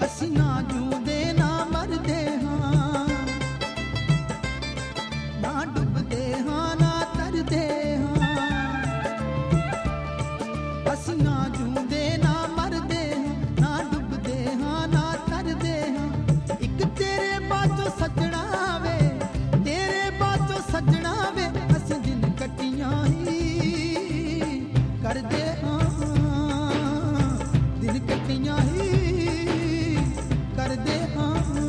ਅਸੀਂ ਨਾ ਜਿਉਂਦੇ ਨਾ ਮਰਦੇ ਹਾਂ, ਨਾ ਡੁੱਬਦੇ ਹਾਂ ਨਾ ਤਰਦੇ ਹਾਂ। ਅਸੀਂ ਨਾ ਜਿਉਂਦੇ ਨਾ ਮਰਦੇ ਹਾਂ, ਨਾ ਡੁੱਬਦੇ ਹਾਂ ਨਾ ਤਰਦੇ ਹਾਂ। ਇੱਕ ਤੇਰੇ ਬਾਝੋਂ ਸੱਜਣਾ ਵੇ, ਤੇਰੇ ਬਾਝੋਂ ਸੱਜਣਾ ਵੇ, ਅਸੀਂ ਦਿਨ ਕੱਟੀਆਂ ਹੀ ਕਰਦੇ ਹਾਂ, ਦਿਨ ਕੱਟੀਆਂ ਹੀ ਕਰਦੇ ਹਾਂ।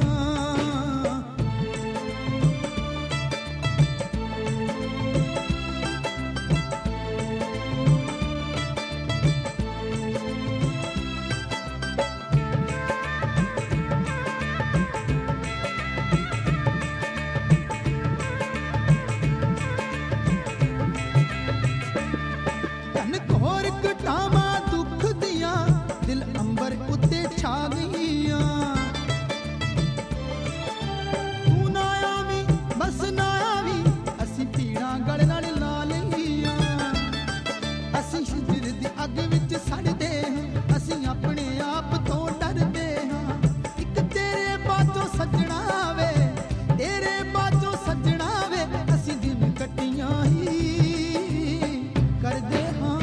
ਧਨ ਘੋਰ ਘਟਾਵਾਂ ਦੁੱਖ ਦੀਆਂ ਦਿਲ ਅੰਬਰ ਉੱਤੇ ਛਾ ਗਈਆਂ। ਤੂੰ ਨਾ ਆਵੀਂ ਬਸ ਨਾ ਆਵੀਂ, ਅਸੀਂ ਪੀੜਾਂ ਗਲ ਨਾਲ ਲਾ ਲਈਆਂ। ਅਸੀਂ ਸ਼ਿਜਰ ਦੀ ਅੱਗ ਵਿੱਚ ਸੜਦੇ ਹਾਂ, ਅਸੀਂ ਆਪਣੇ ਆਪ ਤੋਂ ਡਰਦੇ ਹਾਂ। ਇੱਕ ਤੇਰੇ ਬਾਝੋਂ ਸੱਜਣਾ ਵੇ, ਤੇਰੇ ਬਾਝੋਂ ਸੱਜਣਾ ਵੇ, ਅਸੀਂ ਦਿਨ ਕੱਟੀਆਂ ਹੀ ਕਰਦੇ ਹਾਂ,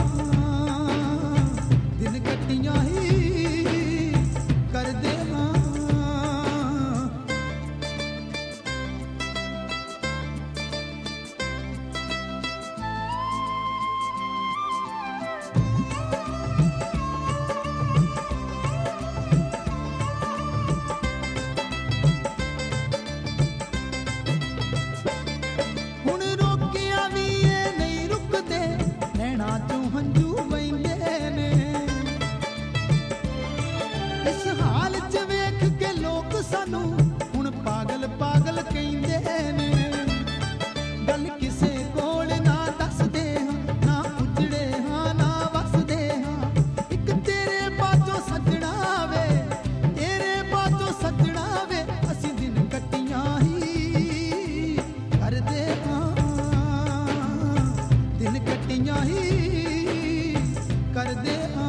ਦਿਨ ਕੱਟੀਆਂ ਹੀ ਕਰਦੇ ਹਾਂ। ਹੁਣ ਰੋਕਿਆ ਵੀ ਇਹ ਨਹੀਂ ਰੁਕਦੇ, ਨੈਣਾਂ ਚੋਂ ਹੰਝੂ ਵਹਿੰਦੇ ਨੇ। ਇਸ ਹਾਲ 'ਚ ਵੇਖ ਕੇ ਲੋਕ ਸਾਨੂੰ ਹੁਣ ਪਾਗਲ ਪਾਗਲ ਕਹਿੰਦੇ ਨੇ। ਗੱਲ ਕਿਸੇ ਕੋਲ ਨਾ ਦੱਸਦੇ ਹਾਂ, ਨਾ ਉਜੜੇ ਹਾਂ ਨਾ ਵਸਦੇ ਹਾਂ। ਇੱਕ ਤੇਰੇ ਬਾਝੋਂ ਸੱਜਣਾ ਵੇ, ਤੇਰੇ ਬਾਝੋਂ ਸੱਜਣਾ ਵੇ, ਅਸੀਂ ਦਿਨ ਕੱਟੀਆਂ ਹੀ ਕਰਦੇ ਹਾਂ, ਦਿਨ ਕੱਟੀਆਂ ਹੀ ਕਰਦੇ ਹਾਂ।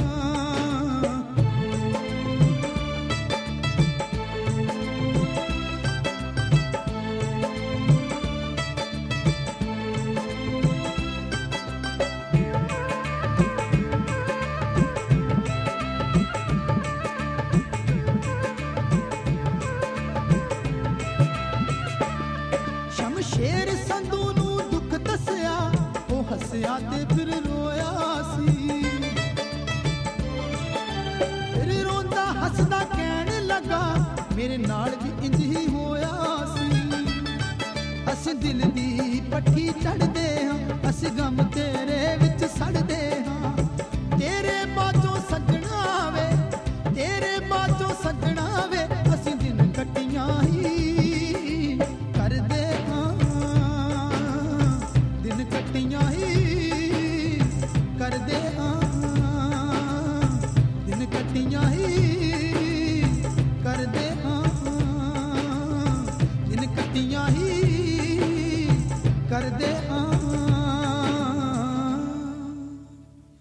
ਸ਼ਮਸ਼ੇਰ ਸੰਧੂ ਨੂੰ ਦੁੱਖ ਦੱਸਿਆ, ਉਹ ਹੱਸਿਆ ਤੇ ਫਿਰ ਰੋਇਆ ਸੀ। ਫਿਰ ਰੋਂਦਾ ਹੱਸਦਾ ਕਹਿਣ ਲੱਗਾ, ਮੇਰੇ ਨਾਲ ਵੀ ਇੰਜ ਹੀ ਹੋਇਆ ਸੀ। ਅਸੀਂ ਦਿਲ ਦੀ ਪੱਠੀ ਚੜ੍ਹਦੇ ਹਾਂ, ਅਸੀਂ ਗਮ ਤੇਰੇ ਵਿੱਚ ਸੜਦੇ ਹਾਂ। ਤੇਰੇ ਬਾਝੋਂ ਸੱਜਣਾ ਵੇ, ਤੇਰੇ ਬਾਝੋਂ ਸੱਜਣਾ ਵੇ, ਅਸੀਂ ਦਿਨ ਕੱਟੀਆਂ ਹੀ ਕਰਦੇ ਹਾਂ, ਦਿਨ ਕੱਟੀਆਂ ਹੀ ਕਰਦੇ ਹਾਂ।